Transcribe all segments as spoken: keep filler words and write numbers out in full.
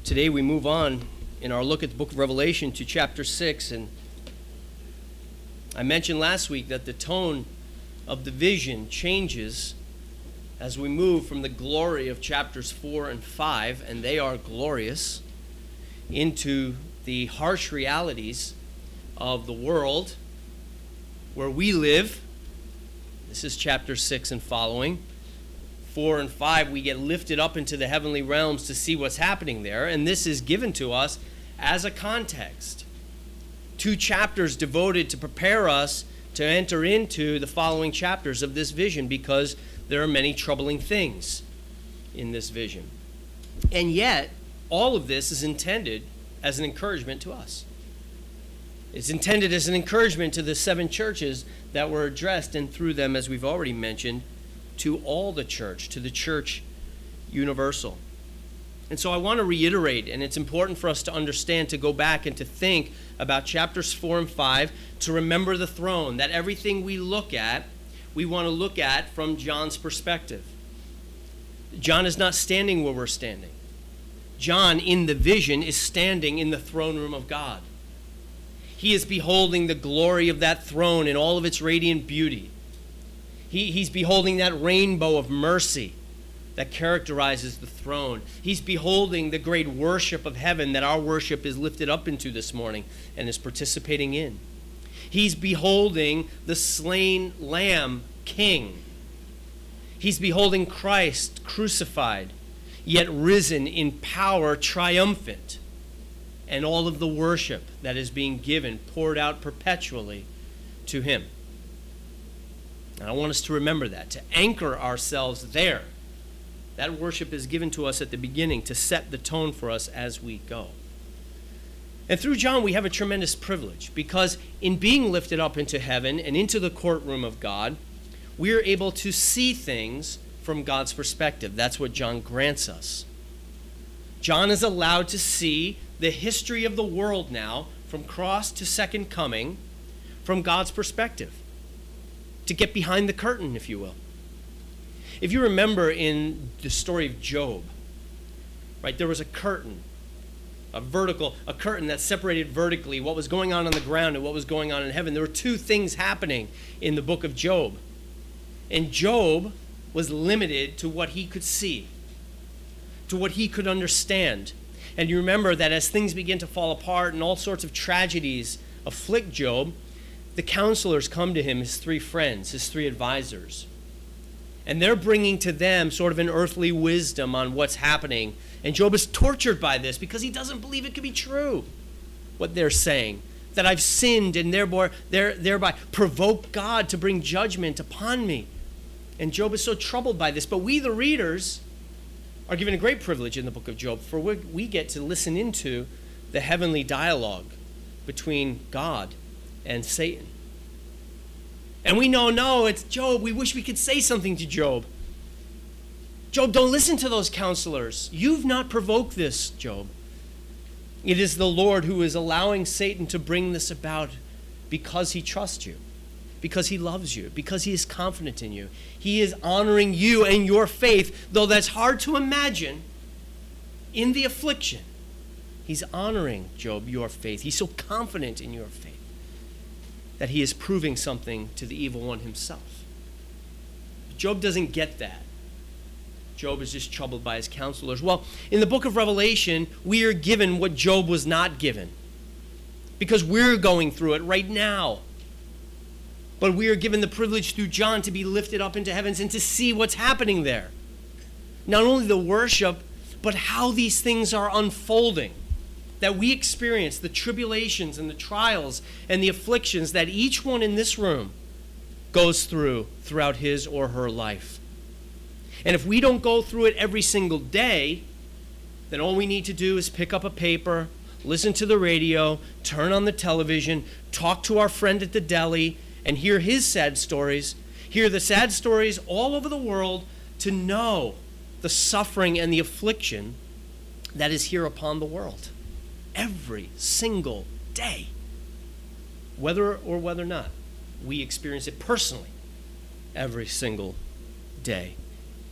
Today we move on in our look at the book of Revelation to chapter six, and I mentioned last week that the tone of the vision changes as we move from the glory of chapters four and five, and they are glorious, into the harsh realities of the world where we live. This is chapter six and following. Four and five, we get lifted up into the heavenly realms to see what's happening there, and this is given to us as a context. Two chapters devoted to prepare us to enter into the following chapters of this vision, because there are many troubling things in this vision. And yet, all of this is intended as an encouragement to us. It's intended as an encouragement to the seven churches that were addressed, and through them, as we've already mentioned, to all the church, to the church universal. And so I want to reiterate, and it's important for us to understand, to go back and to think about chapters four and five, to remember the throne, that everything we look at, we want to look at from John's perspective. John is not standing where we're standing. John, in the vision, is standing in the throne room of God. He is beholding the glory of that throne in all of its radiant beauty. He, he's beholding that rainbow of mercy that characterizes the throne. He's beholding the great worship of heaven that our worship is lifted up into this morning and is participating in. He's beholding the slain Lamb King. He's beholding Christ crucified, yet risen in power, triumphant, and all of the worship that is being given, poured out perpetually to him. And I want us to remember that, to anchor ourselves there. That worship is given to us at the beginning to set the tone for us as we go. And through John, we have a tremendous privilege, because in being lifted up into heaven and into the courtroom of God, we are able to see things from God's perspective. That's what John grants us. John is allowed to see the history of the world now, from cross to second coming, from God's perspective, to get behind the curtain, if you will. If you remember in the story of Job, right, there was a curtain, a vertical, a curtain that separated vertically what was going on on the ground and what was going on in heaven. There were two things happening in the book of Job. And Job was limited to what he could see, to what he could understand. And you remember that as things begin to fall apart and all sorts of tragedies afflict Job, the counselors come to him, his three friends, his three advisors. And they're bringing to them sort of an earthly wisdom on what's happening. And Job is tortured by this because he doesn't believe it could be true, what they're saying. That I've sinned and thereby, thereby provoke God to bring judgment upon me. And Job is so troubled by this. But we, the readers, are given a great privilege in the book of Job, for we, we get to listen into the heavenly dialogue between God and Satan. And we know, no, it's Job. We wish we could say something to Job. Job, don't listen to those counselors. You've not provoked this, Job. It is the Lord who is allowing Satan to bring this about because he trusts you, because he loves you, because he is confident in you. He is honoring you and your faith, though that's hard to imagine in the affliction. He's honoring, Job, your faith. He's so confident in your faith that he is proving something to the evil one himself. Job doesn't get that. Job is just troubled by his counselors. Well, in the book of Revelation, we are given what Job was not given, because we're going through it right now. But we are given the privilege through John to be lifted up into heavens and to see what's happening there. Not only the worship, but how these things are unfolding. That we experience the tribulations and the trials and the afflictions that each one in this room goes through throughout his or her life. And if we don't go through it every single day, then all we need to do is pick up a paper, listen to the radio, turn on the television, talk to our friend at the deli, and hear his sad stories, hear the sad stories all over the world, to know the suffering and the affliction that is here upon the world. Every single day, whether or whether not we experience it personally, every single day.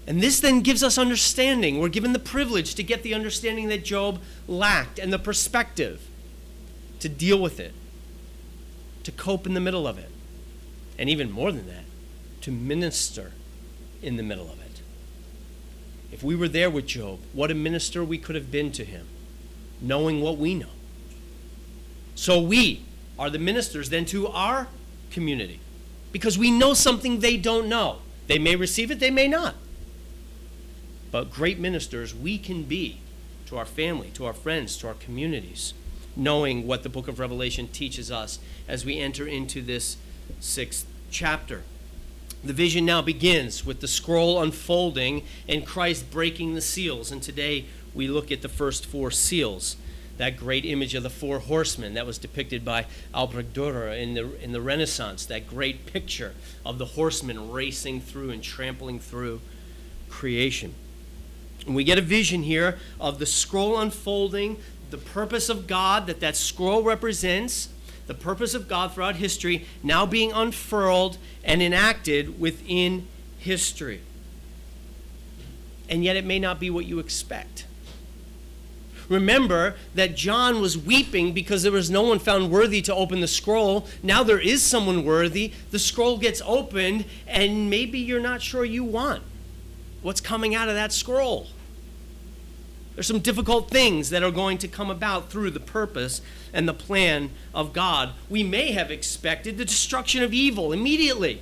And this then gives us understanding. We're given the privilege to get the understanding that Job lacked and the perspective to deal with it, to cope in the middle of it, and even more than that, to minister in the middle of it. If we were there with Job, what a minister we could have been to him, knowing what we know. So we are the ministers then to our community, because we know something they don't know. They may receive it, they may not. But great ministers we can be to our family, to our friends, to our communities, knowing what the book of Revelation teaches us as we enter into this sixth chapter. The vision now begins with the scroll unfolding and Christ breaking the seals. And today we look at the first four seals, that great image of the four horsemen that was depicted by Albrecht Dürer in the, in the Renaissance, that great picture of the horsemen racing through and trampling through creation. And we get a vision here of the scroll unfolding, the purpose of God that that scroll represents, the purpose of God throughout history now being unfurled and enacted within history. And yet it may not be what you expect. Remember that John was weeping because there was no one found worthy to open the scroll. Now there is someone worthy. The scroll gets opened, and maybe you're not sure you want what's coming out of that scroll. There's some difficult things that are going to come about through the purpose and the plan of God. We may have expected the destruction of evil immediately.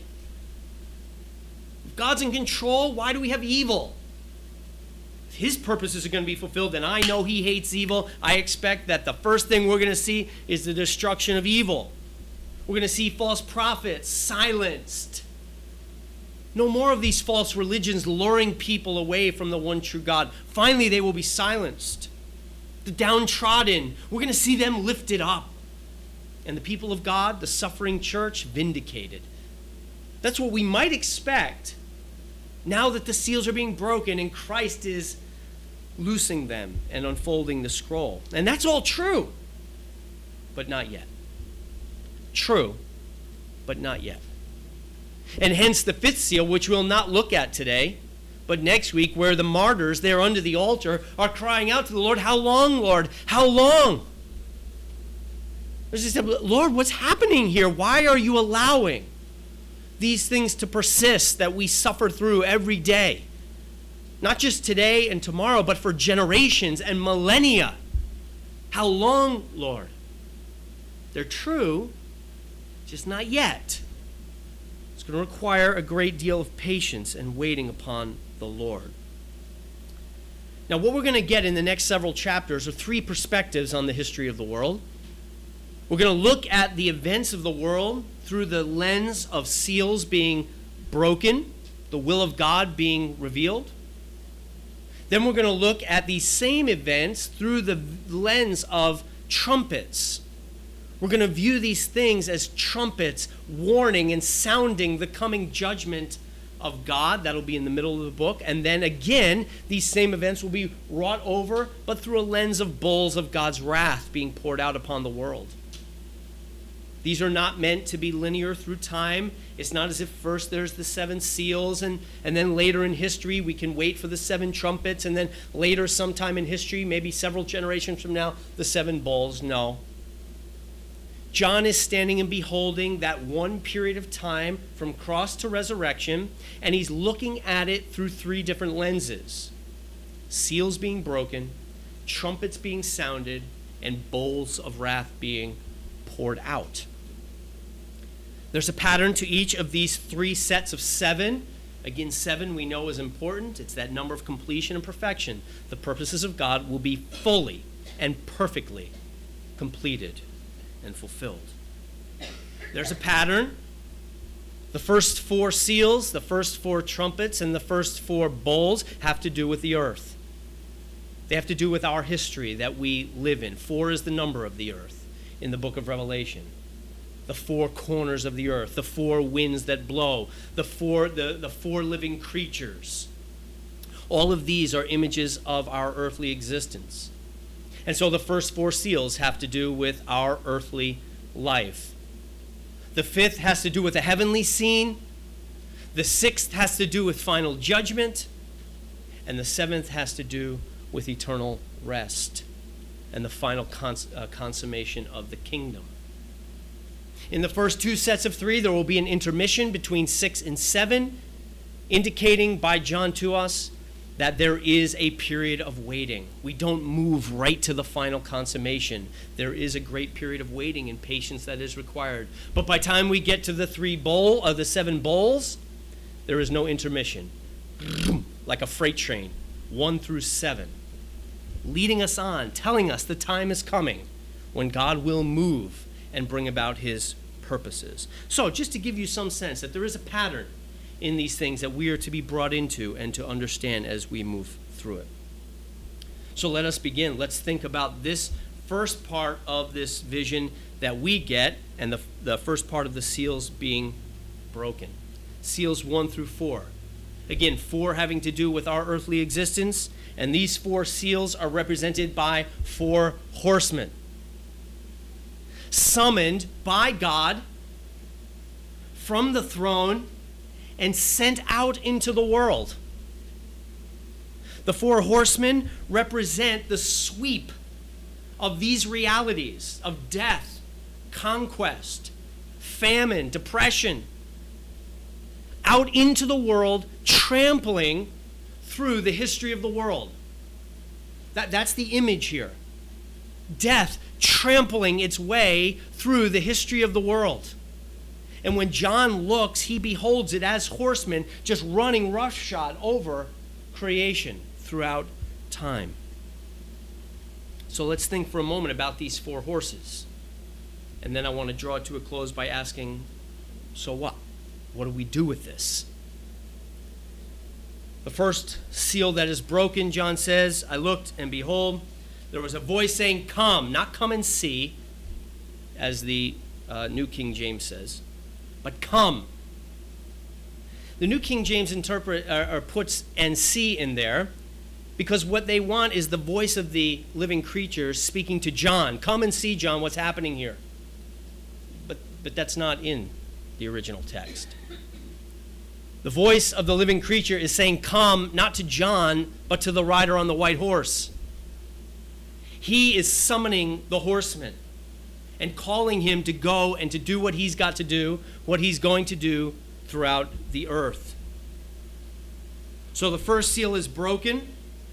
If God's in control, why do we have evil? If his purposes are going to be fulfilled, and I know he hates evil, I expect that the first thing we're going to see is the destruction of evil. We're going to see false prophets silenced. No more of these false religions luring people away from the one true God. Finally, they will be silenced. The downtrodden, we're going to see them lifted up. And the people of God, the suffering church, vindicated. That's what we might expect now that the seals are being broken and Christ is loosing them and unfolding the scroll. And that's all true, but not yet. True, but not yet. And hence the fifth seal, which we'll not look at today, but next week, where the martyrs there under the altar are crying out to the Lord, "How long, Lord? How long?" They said, "Lord, what's happening here? Why are you allowing these things to persist that we suffer through every day? Not just today and tomorrow, but for generations and millennia. How long, Lord?" They're true, just not yet. It's going to require a great deal of patience and waiting upon the Lord. Now, what we're going to get in the next several chapters are three perspectives on the history of the world. We're going to look at the events of the world through the lens of seals being broken, the will of God being revealed. Then we're going to look at these same events through the lens of trumpets. We're going to view these things as trumpets warning and sounding the coming judgment of God. That'll be in the middle of the book. And then again, these same events will be wrought over, but through a lens of bowls of God's wrath being poured out upon the world. These are not meant to be linear through time. It's not as if first there's the seven seals, and, and then later in history we can wait for the seven trumpets, and then later sometime in history, maybe several generations from now, the seven bowls. No. John is standing and beholding that one period of time from cross to resurrection, and he's looking at it through three different lenses. Seals being broken, trumpets being sounded, and bowls of wrath being poured out. There's a pattern to each of these three sets of seven. Again, seven we know is important. It's that number of completion and perfection. The purposes of God will be fully and perfectly completed and fulfilled. There's a pattern. The first four seals, the first four trumpets, and the first four bowls have to do with the earth. They have to do with our history that we live in. Four is the number of the earth in the book of Revelation. The four corners of the earth, the four winds that blow, the four, the, the four living creatures. All of these are images of our earthly existence. And so the first four seals have to do with our earthly life. The fifth has to do with a heavenly scene. The sixth has to do with final judgment. and the seventh has to do with eternal rest and the final cons- uh, consummation of the kingdom. In the first two sets of three, there will be an intermission between six and seven, indicating by John to us that there is a period of waiting. We don't move right to the final consummation. There is a great period of waiting and patience that is required. But by the time we get to the three bowl, of the seven bowls, there is no intermission. Like a freight train, one through seven, leading us on, telling us the time is coming when God will move and bring about his purposes. So just to give you some sense that there is a pattern in these things that we are to be brought into and to understand as we move through it. So let us begin. Let's think about this first part of this vision that we get, and the, the first part of the seals being broken. Seals one through four. Again, four having to do with our earthly existence, and these four seals are represented by four horsemen, summoned by God from the throne and sent out into the world. The four horsemen represent the sweep of these realities of death, conquest, famine, depression, out into the world, trampling through the history of the world. That, that's the image here. Death trampling its way through the history of the world. And when John looks, he beholds it as horsemen just running roughshod over creation throughout time. So let's think for a moment about these four horses. And then I want to draw it to a close by asking, so what? What do we do with this? The first seal that is broken, John says, I looked and behold, there was a voice saying, come, not come and see, as the uh, New King James says, but come. The New King James interpret or, or puts and see in there because what they want is the voice of the living creature speaking to John. Come and see, John, what's happening here. But, but that's not in the original text. The voice of the living creature is saying, come, not to John, but to the rider on the white horse. He is summoning the horseman and calling him to go and to do what he's got to do, what he's going to do throughout the earth. So the first seal is broken,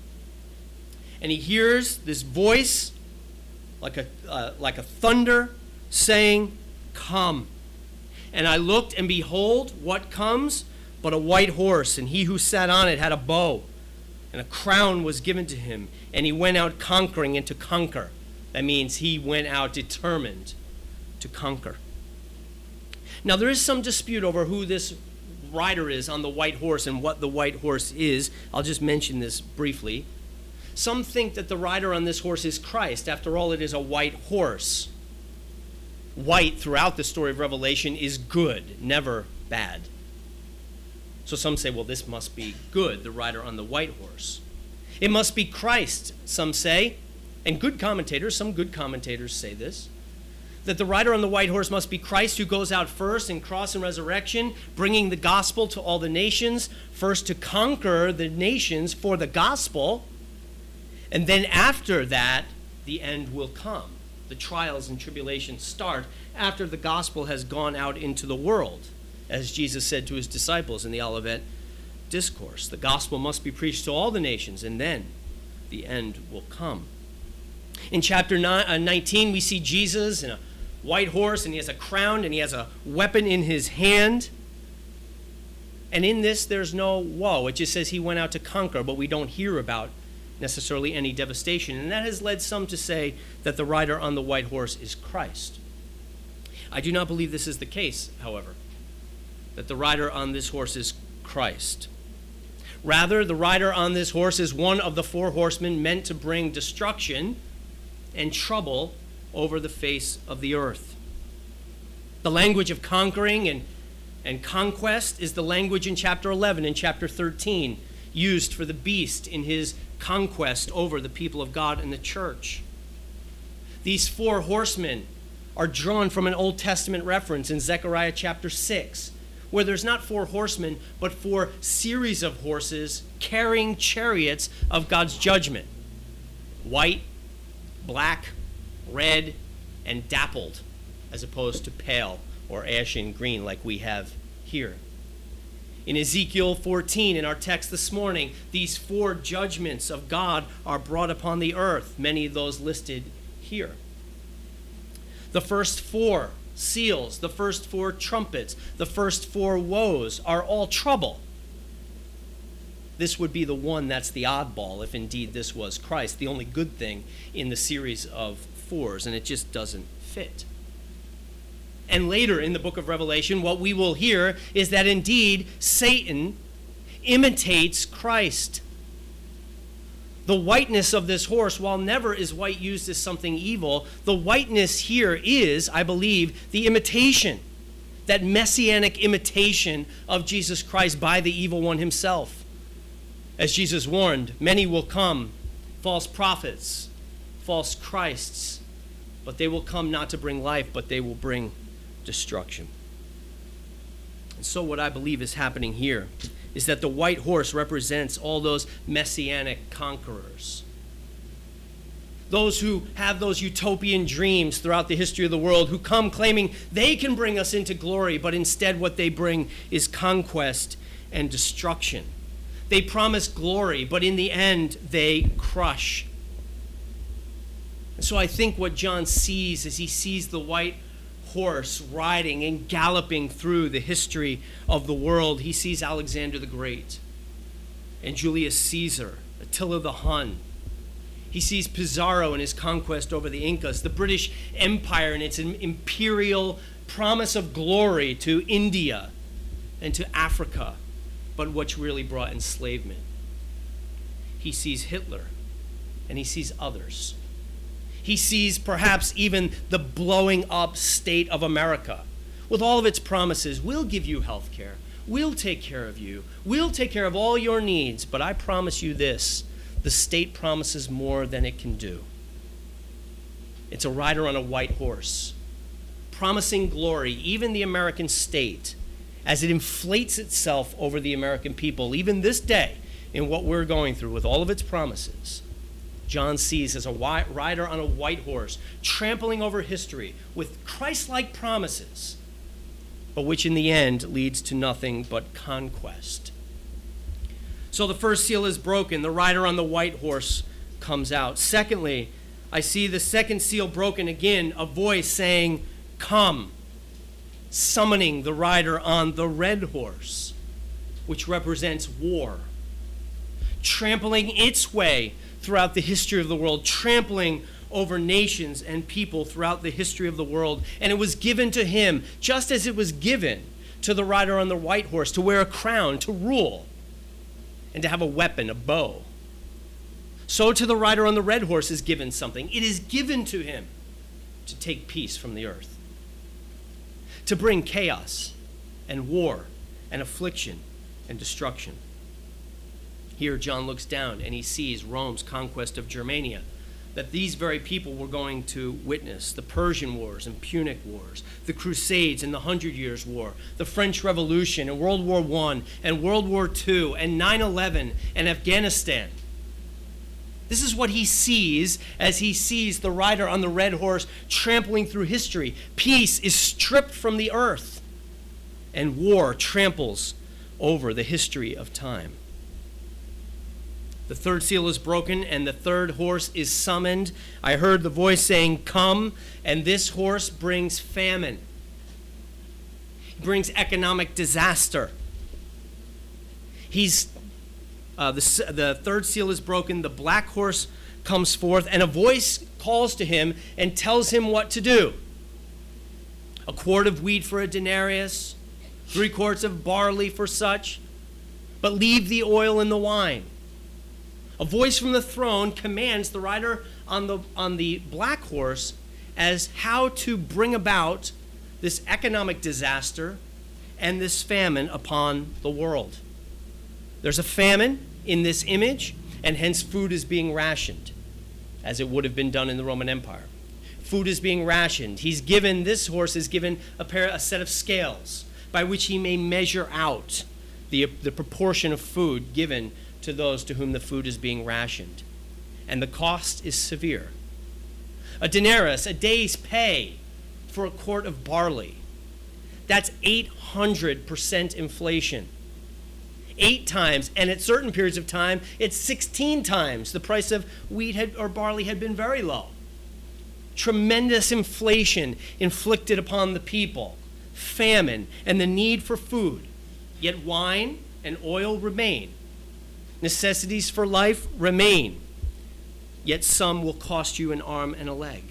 and he hears this voice like a, uh, like a thunder saying, come. And I looked, and behold, what comes but a white horse, and he who sat on it had a bow, and a crown was given to him, and he went out conquering and to conquer. That means he went out determined to conquer. Now, there is some dispute over who this rider is on the white horse and what the white horse is. I'll just mention this briefly. Some think that the rider on this horse is Christ. After all, it is a white horse. White throughout the story of Revelation is good, never bad. So some say, well, this must be good, the rider on the white horse. It must be Christ, some say. And good commentators, some good commentators say this, that the rider on the white horse must be Christ, who goes out first in cross and resurrection, bringing the gospel to all the nations, first to conquer the nations for the gospel, and then after that, the end will come. The trials and tribulations start after the gospel has gone out into the world, as Jesus said to his disciples in the Olivet Discourse. The gospel must be preached to all the nations, and then the end will come. In chapter nineteen, we see Jesus in a white horse, and he has a crown, and he has a weapon in his hand. And in this, there's no woe. It just says he went out to conquer, but we don't hear about necessarily any devastation. And that has led some to say that the rider on the white horse is Christ. I do not believe this is the case, however, that the rider on this horse is Christ. Rather, the rider on this horse is one of the four horsemen meant to bring destruction and trouble over the face of the earth. The language of conquering and, and conquest is the language in chapter eleven and chapter thirteen, used for the beast in his conquest over the people of God and the church. These four horsemen are drawn from an Old Testament reference in Zechariah chapter six, where there's not four horsemen, but four series of horses carrying chariots of God's judgment. White, black, red, and dappled, as opposed to pale or ashen green like we have here. In Ezekiel fourteen, in our text this morning, these four judgments of God are brought upon the earth, many of those listed here. The first four seals, the first four trumpets, the first four woes are all trouble. This would be the one that's the oddball, if indeed this was Christ, the only good thing in the series of fours, and it just doesn't fit. And later in the book of Revelation, what we will hear is that indeed Satan imitates Christ. The whiteness of this horse, while never is white used as something evil, the whiteness here is, I believe, the imitation, that messianic imitation of Jesus Christ by the evil one himself. As Jesus warned, many will come, false prophets, false Christs, but they will come not to bring life, but they will bring destruction. And so what I believe is happening here is that the white horse represents all those messianic conquerors. Those who have those utopian dreams throughout the history of the world, who come claiming they can bring us into glory, but instead what they bring is conquest and destruction. They promise glory, but in the end they crush. And so I think what John sees is he sees the white horse riding and galloping through the history of the world. He sees Alexander the Great and Julius Caesar, Attila the Hun. He sees Pizarro and his conquest over the Incas, the British Empire and its imperial promise of glory to India and to Africa, but which really brought enslavement. He sees Hitler and he sees others. He sees perhaps even the blowing up state of America with all of its promises. We'll give you health care. We'll take care of you. We'll take care of all your needs. But I promise you this, the state promises more than it can do. It's a rider on a white horse, promising glory, even the American state, as it inflates itself over the American people, even this day, in what we're going through with all of its promises. John sees as a white rider on a white horse, trampling over history with Christ-like promises, but which in the end leads to nothing but conquest. So the first seal is broken. The rider on the white horse comes out. Secondly, I see the second seal broken again, a voice saying, "Come," summoning the rider on the red horse, which represents war, trampling its way throughout the history of the world, trampling over nations and people throughout the history of the world. And it was given to him, just as it was given to the rider on the white horse, to wear a crown, to rule, and to have a weapon, a bow. So to the rider on the red horse is given something. It is given to him to take peace from the earth, to bring chaos and war and affliction and destruction. Here John looks down and he sees Rome's conquest of Germania, that these very people were going to witness: the Persian Wars and Punic Wars, the Crusades and the Hundred Years' War, the French Revolution and World War One and World War Two and nine eleven and Afghanistan. This is what he sees as he sees the rider on the red horse trampling through history. Peace is stripped from the earth, and war tramples over the history of time. The third seal is broken, and the third horse is summoned. I heard the voice saying, "Come," and this horse brings famine. He brings economic disaster. He's uh, the, the third seal is broken. The black horse comes forth, and a voice calls to him and tells him what to do. A quart of wheat for a denarius, three quarts of barley for such, but leave the oil and the wine. A voice from the throne commands the rider on the, on the black horse as how to bring about this economic disaster and this famine upon the world. There's a famine in this image, and hence food is being rationed, as it would have been done in the Roman Empire. Food is being rationed. He's given, this horse is given a pair, a set of scales by which he may measure out the, the proportion of food given to those to whom the food is being rationed. And the cost is severe. A denarius, a day's pay for a quart of barley. That's eight hundred percent inflation. Eight times, and at certain periods of time, it's sixteen times the price of wheat had, or barley had been very low. Tremendous inflation inflicted upon the people, famine, and the need for food. Yet wine and oil remain. Necessities for life remain. Yet some will cost you an arm and a leg.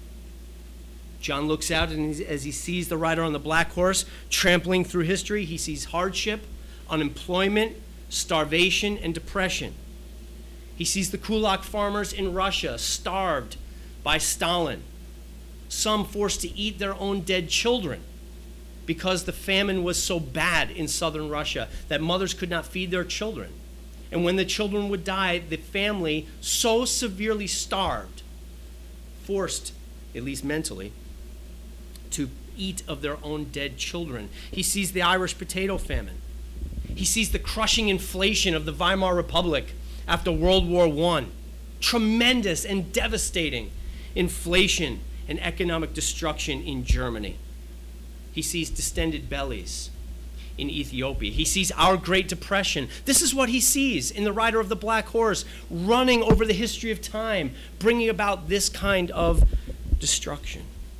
John looks out, and as he sees the rider on the black horse trampling through history, he sees hardship, unemployment, starvation, and depression. He sees the kulak farmers in Russia starved by Stalin, some forced to eat their own dead children because the famine was so bad in southern Russia that mothers could not feed their children. And when the children would die, the family, so severely starved, forced, at least mentally, to eat of their own dead children. He sees the Irish potato famine. He sees the crushing inflation of the Weimar Republic after World War One. Tremendous and devastating inflation and economic destruction in Germany. He sees distended bellies in Ethiopia. He sees our Great Depression. This is what he sees in the rider of the black horse, running over the history of time, bringing about this kind of destruction.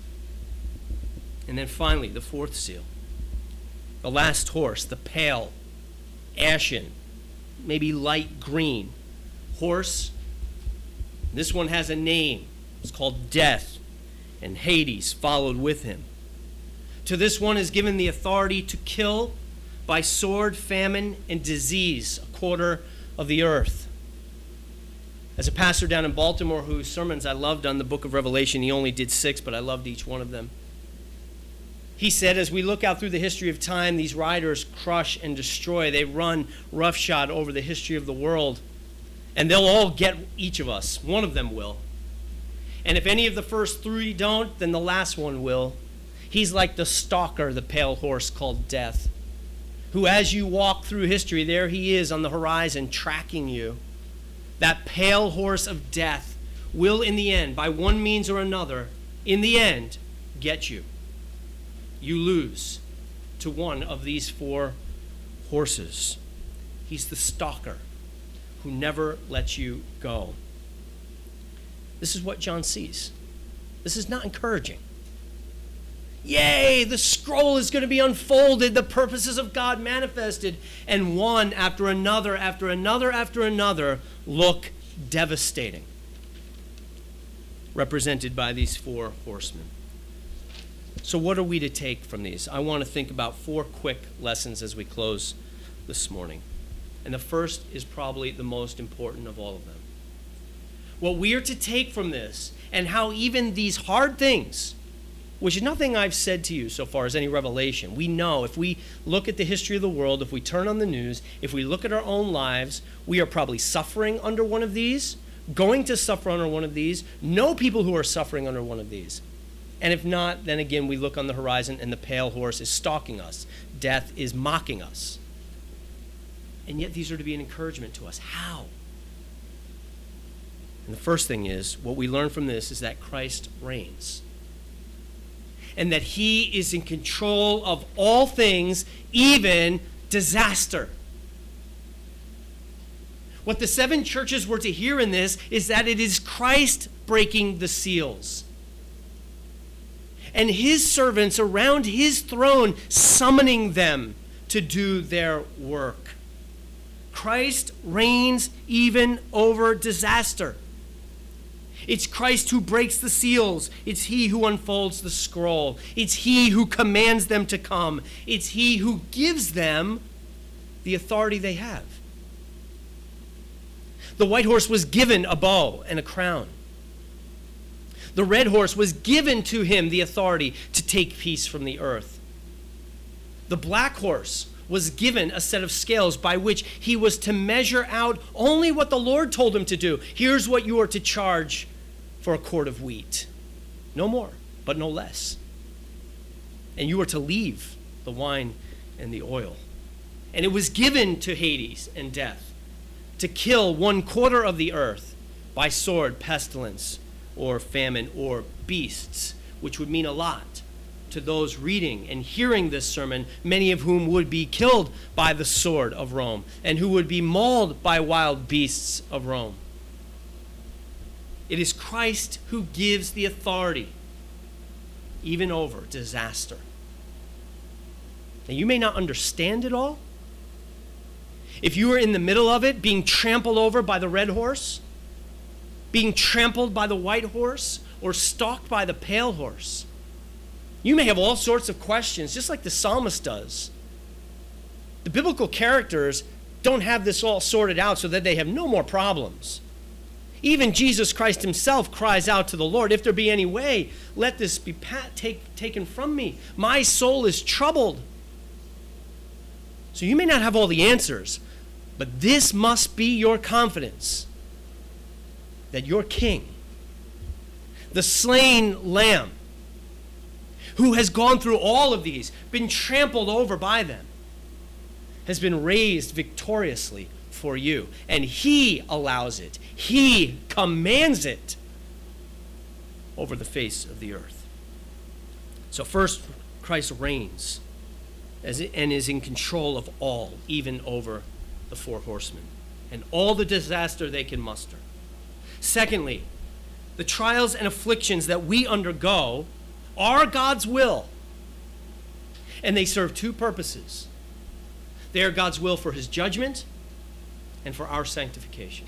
And then finally, the fourth seal. The last horse, the pale, ashen, maybe light green horse. This one has a name. It's called Death, and Hades followed with him. To this one is given the authority to kill by sword, famine, and disease a quarter of the earth. As a pastor down in Baltimore whose sermons I loved on the book of Revelation, he only did six, but I loved each one of them. He said, as we look out through the history of time, these riders crush and destroy. They run roughshod over the history of the world. And they'll all get each of us. One of them will. And if any of the first three don't, then the last one will. He's like the stalker, the pale horse called Death, who as you walk through history, there he is on the horizon tracking you. That pale horse of death will in the end, by one means or another, in the end, get you. You lose to one of these four horses. He's the stalker who never lets you go. This is what John sees. This is not encouraging. Yay, the scroll is going to be unfolded, the purposes of God manifested, and one after another, after another, after another look devastating, represented by these four horsemen. So what are we to take from these? I want to think about four quick lessons as we close this morning. And the first is probably the most important of all of them. What we are to take from this, and how even these hard things, which is nothing I've said to you so far as any revelation. We know if we look at the history of the world, if we turn on the news, if we look at our own lives, we are probably suffering under one of these, going to suffer under one of these, know people who are suffering under one of these. And if not, then again, we look on the horizon and the pale horse is stalking us. Death is mocking us. And yet these are to be an encouragement to us. How? And the first thing is, what we learn from this is that Christ reigns. And that he is in control of all things, even disaster. What the seven churches were to hear in this is that it is Christ breaking the seals. And his servants around his throne summoning them to do their work. Christ reigns even over disaster. It's Christ who breaks the seals. It's he who unfolds the scroll. It's he who commands them to come. It's he who gives them the authority they have. The white horse was given a bow and a crown. The red horse was given to him the authority to take peace from the earth. The black horse was given a set of scales by which he was to measure out only what the Lord told him to do. Here's what you are to charge for a quart of wheat. No more, but no less. And you are to leave the wine and the oil. And it was given to Hades and death to kill one quarter of the earth by sword, pestilence, or famine, or beasts, which would mean a lot to those reading and hearing this sermon, many of whom would be killed by the sword of Rome and who would be mauled by wild beasts of Rome. It is Christ who gives the authority, even over disaster. Now, you may not understand it all. If you were in the middle of it, being trampled over by the red horse, being trampled by the white horse, or stalked by the pale horse, you may have all sorts of questions, just like the psalmist does. The biblical characters don't have this all sorted out so that they have no more problems. Even Jesus Christ himself cries out to the Lord, if there be any way, let this be pat- take, taken from me. My soul is troubled. So you may not have all the answers, but this must be your confidence that your King, the slain Lamb, who has gone through all of these, been trampled over by them, has been raised victoriously for you. And he allows it. He commands it over the face of the earth. So first, Christ reigns as it, and is in control of all, even over the four horsemen and all the disaster they can muster. Secondly, the trials and afflictions that we undergo are God's will, and they serve two purposes. They are God's will for his judgment and for our sanctification.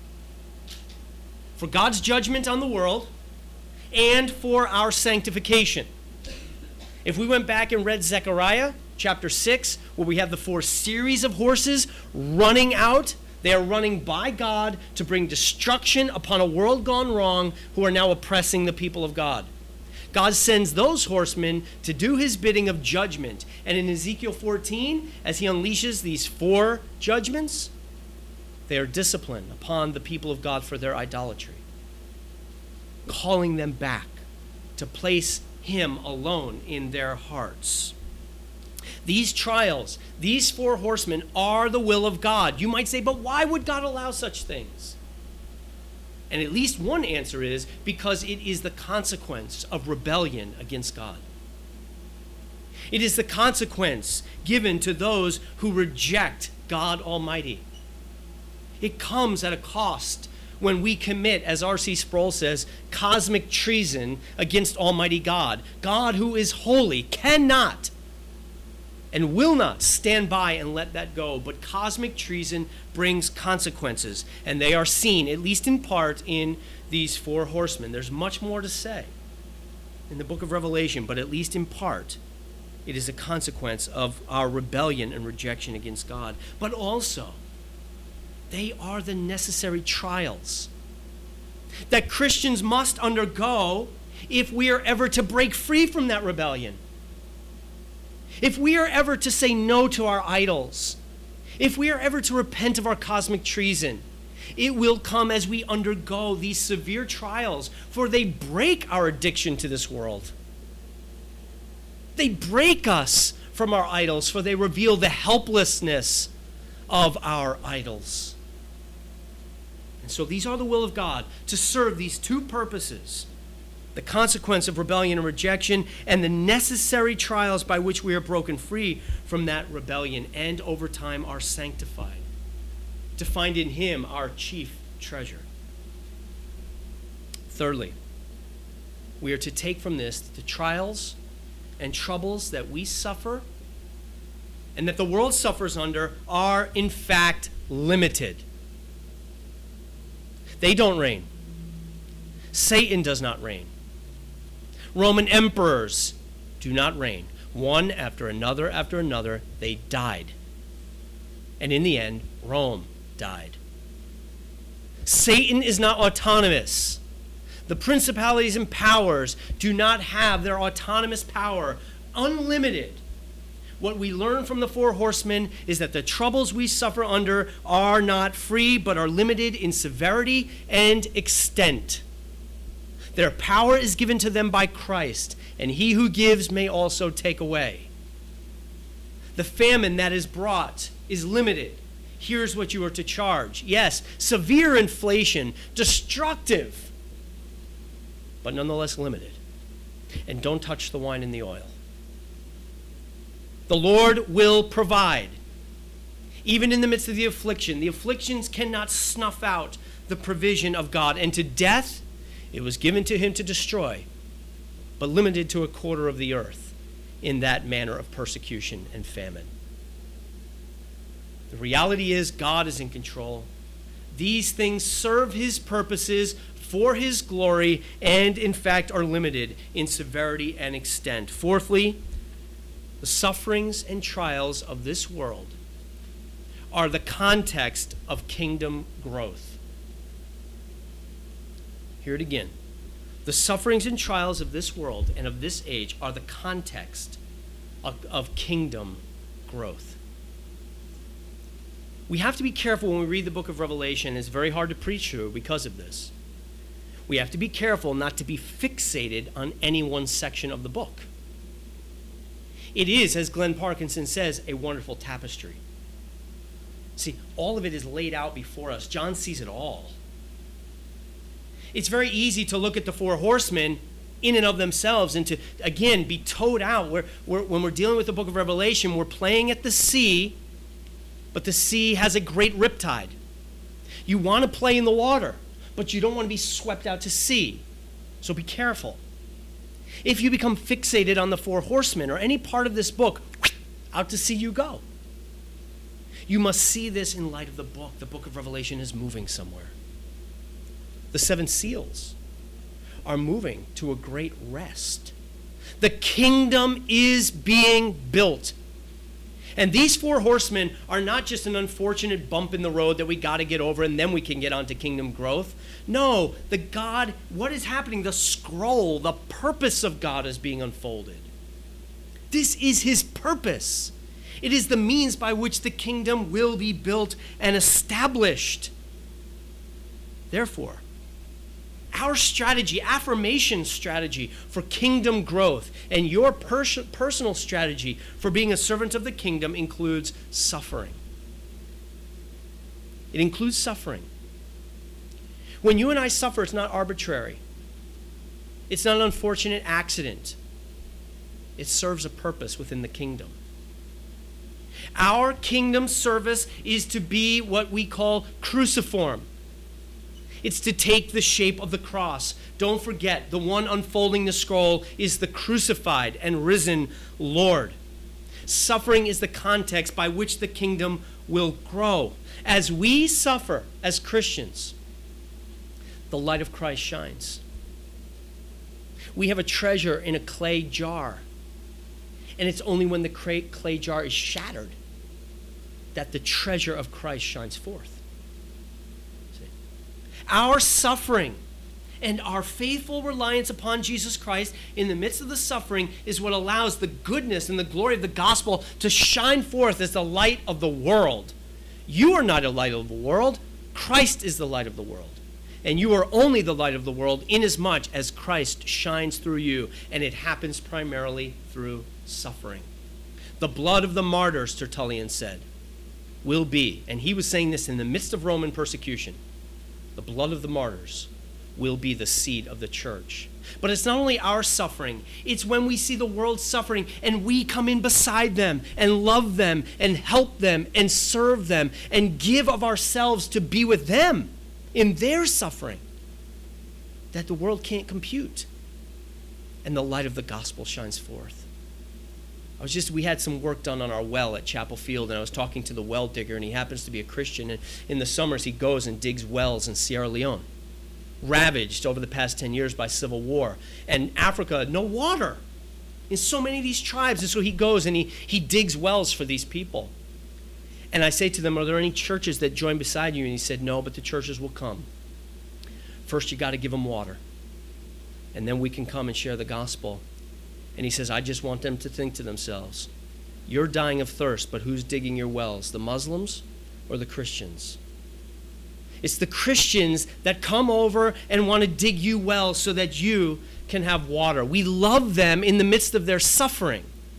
For God's judgment on the world and for our sanctification. If we went back and read Zechariah chapter six, where we have the four series of horses running out, they are running by God to bring destruction upon a world gone wrong who are now oppressing the people of God. God sends those horsemen to do his bidding of judgment. And in Ezekiel fourteen, as he unleashes these four judgments, they are discipline upon the people of God for their idolatry, calling them back to place him alone in their hearts. These trials, these four horsemen are the will of God. You might say, but why would God allow such things? And at least one answer is because it is the consequence of rebellion against God. It is the consequence given to those who reject God Almighty. It comes at a cost when we commit, as R C Sproul says, cosmic treason against Almighty God. God, who is holy, cannot and will not stand by and let that go. But cosmic treason brings consequences, and they are seen, at least in part, in these four horsemen. There's much more to say in the book of Revelation, but at least in part, it is a consequence of our rebellion and rejection against God. But also, they are the necessary trials that Christians must undergo if we are ever to break free from that rebellion. If we are ever to say no to our idols, if we are ever to repent of our cosmic treason, it will come as we undergo these severe trials, for they break our addiction to this world. They break us from our idols, for they reveal the helplessness of our idols. And so these are the will of God, to serve these two purposes: the consequence of rebellion and rejection, and the necessary trials by which we are broken free from that rebellion and over time are sanctified, to find in him our chief treasure. Thirdly, we are to take from this that the trials and troubles that we suffer and that the world suffers under are in fact limited. They don't reign. Satan does not reign. Roman emperors do not reign. One after another after another, they died. And in the end, Rome died. Satan is not autonomous. The principalities and powers do not have their autonomous power unlimited. What we learn from the four horsemen is that the troubles we suffer under are not free, but are limited in severity and extent. Their power is given to them by Christ, and he who gives may also take away. The famine that is brought is limited. Here's what you are to charge. Yes, severe inflation, destructive, but nonetheless limited. And don't touch the wine and the oil. The Lord will provide. Even in the midst of the affliction, the afflictions cannot snuff out the provision of God. And to death, it was given to him to destroy, but limited to a quarter of the earth in that manner of persecution and famine. The reality is God is in control. These things serve his purposes for his glory and, in fact, are limited in severity and extent. Fourthly, the sufferings and trials of this world are the context of kingdom growth. Hear it again. The sufferings and trials of this world and of this age are the context of, of kingdom growth. We have to be careful when we read the book of Revelation. It's very hard to preach through because of this. We have to be careful not to be fixated on any one section of the book. It is, as Glenn Parkinson says, a wonderful tapestry. See, all of it is laid out before us. John sees it all. It's very easy to look at the four horsemen in and of themselves and to, again, be towed out. We're, we're, when we're dealing with the book of Revelation, we're playing at the sea, but the sea has a great riptide. You want to play in the water, but you don't want to be swept out to sea. So be careful. If you become fixated on the four horsemen or any part of this book, out to sea you go. You must see this in light of the book. The book of Revelation is moving somewhere. The seven seals are moving to a great rest. The kingdom is being built. And these four horsemen are not just an unfortunate bump in the road that we got to get over and then we can get on to kingdom growth. No, the God, what is happening? The scroll, the purpose of God is being unfolded. This is his purpose. It is the means by which the kingdom will be built and established. Therefore, our strategy, affirmation strategy for kingdom growth and your pers- personal strategy for being a servant of the kingdom includes suffering. It includes suffering. When you and I suffer, it's not arbitrary. It's not an unfortunate accident. It serves a purpose within the kingdom. Our kingdom service is to be what we call cruciform. It's to take the shape of the cross. Don't forget, the one unfolding the scroll is the crucified and risen Lord. Suffering is the context by which the kingdom will grow. As we suffer as Christians, the light of Christ shines. We have a treasure in a clay jar. And it's only when the clay, clay jar is shattered that the treasure of Christ shines forth. See? Our suffering and our faithful reliance upon Jesus Christ in the midst of the suffering is what allows the goodness and the glory of the gospel to shine forth as the light of the world. You are not a light of the world. Christ is the light of the world. And you are only the light of the world inasmuch as Christ shines through you, and it happens primarily through suffering. The blood of the martyrs, Tertullian said, will be, and he was saying this in the midst of Roman persecution, the blood of the martyrs will be the seed of the church. But it's not only our suffering, it's when we see the world suffering and we come in beside them and love them and help them and serve them and give of ourselves to be with them in their suffering that the world can't compute. And the light of the gospel shines forth. I was just, we had some work done on our well at Chapel Field, and I was talking to the well digger, and he happens to be a Christian, and in the summers he goes and digs wells in Sierra Leone, ravaged over the past ten years by civil war. And Africa, no water in so many of these tribes. And so he goes and he, he digs wells for these people. And I say to them, are there any churches that join beside you? And he said, no, but the churches will come. First, you got to give them water. And then we can come and share the gospel. And he says, I just want them to think to themselves, you're dying of thirst, but who's digging your wells, the Muslims or the Christians? It's the Christians that come over and want to dig you wells so that you can have water. We love them in the midst of their suffering.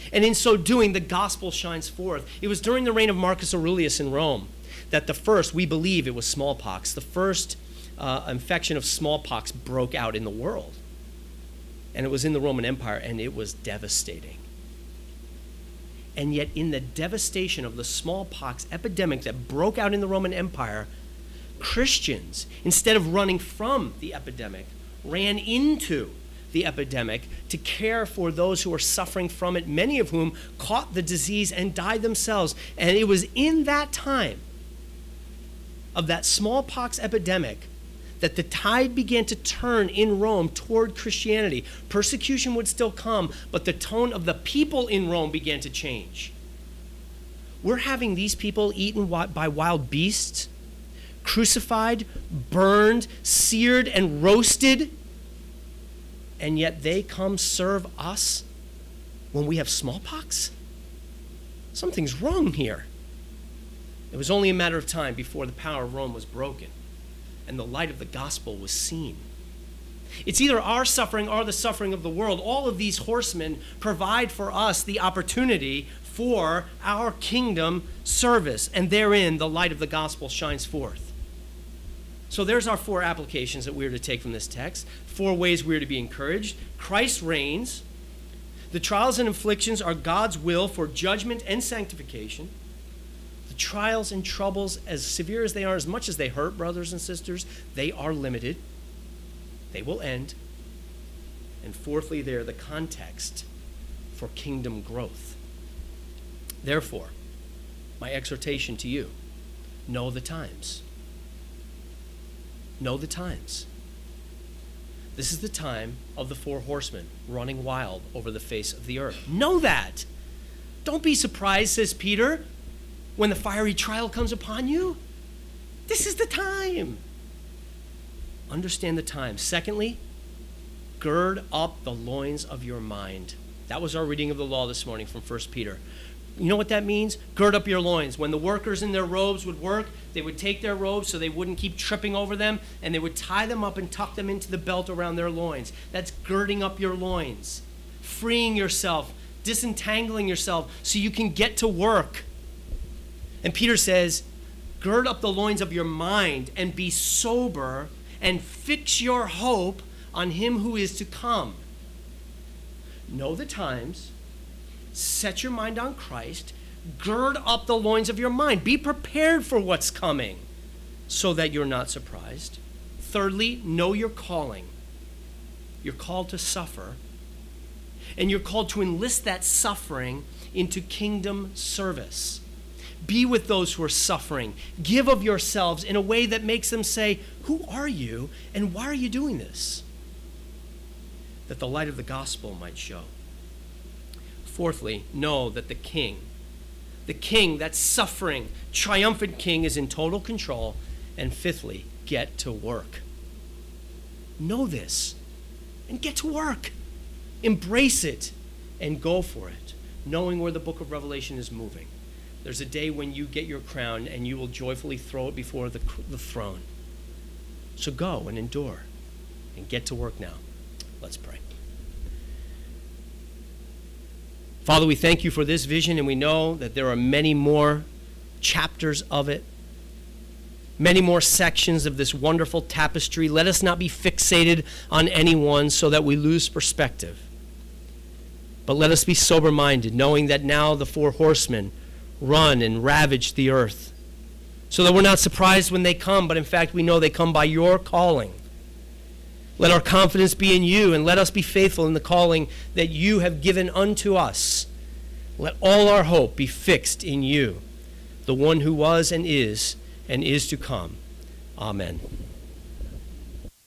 And in so doing, the gospel shines forth. It was during the reign of Marcus Aurelius in Rome that the first, we believe it was smallpox, the first uh, infection of smallpox broke out in the world. And it was in the Roman Empire, and it was devastating. And yet in the devastation of the smallpox epidemic that broke out in the Roman Empire, Christians, instead of running from the epidemic, ran into the epidemic to care for those who were suffering from it, many of whom caught the disease and died themselves. And it was in that time of that smallpox epidemic that the tide began to turn in Rome toward Christianity. Persecution would still come, but the tone of the people in Rome began to change. We're having these people eaten by wild beasts, crucified, burned, seared, and roasted, and yet they come serve us when we have smallpox? Something's wrong here. It was only a matter of time before the power of Rome was broken and the light of the gospel was seen. It's either our suffering or the suffering of the world. All of these horsemen provide for us the opportunity for our kingdom service, and therein the light of the gospel shines forth. So there's our four applications that we're to take from this text, four ways we're to be encouraged. Christ reigns. The trials and afflictions are God's will for judgment and sanctification. The trials and troubles, as severe as they are, as much as they hurt, brothers and sisters, they are limited. They will end. And fourthly, they're the context for kingdom growth. Therefore, my exhortation to you, know the times. Know the times. This is the time of the four horsemen running wild over the face of the earth. Know that. Don't be surprised, says Peter, when the fiery trial comes upon you. This is the time. Understand the time. Secondly, gird up the loins of your mind. That was our reading of the law this morning from First Peter. You know what that means? Gird up your loins. When the workers in their robes would work, they would take their robes so they wouldn't keep tripping over them, and they would tie them up and tuck them into the belt around their loins. That's girding up your loins, freeing yourself, disentangling yourself so you can get to work. And Peter says, gird up the loins of your mind and be sober and fix your hope on him who is to come. Know the times. Set your mind on Christ. Gird up the loins of your mind. Be prepared for what's coming so that you're not surprised. Thirdly, know your calling. You're called to suffer, and you're called to enlist that suffering into kingdom service. Be with those who are suffering. Give of yourselves in a way that makes them say, who are you and why are you doing this? That the light of the gospel might show. Fourthly, know that the king, the king, that suffering, triumphant king, is in total control. And fifthly, get to work. Know this and get to work. Embrace it and go for it, knowing where the book of Revelation is moving. There's a day when you get your crown and you will joyfully throw it before the, the throne. So go and endure and get to work now. Let's pray. Father, we thank you for this vision, and we know that there are many more chapters of it, many more sections of this wonderful tapestry. Let us not be fixated on any one so that we lose perspective. But let us be sober-minded, knowing that now the four horsemen run and ravage the earth, so that we're not surprised when they come, but in fact we know they come by your calling. Let our confidence be in you, and let us be faithful in the calling that you have given unto us. Let all our hope be fixed in you, the one who was and is and is to come. Amen.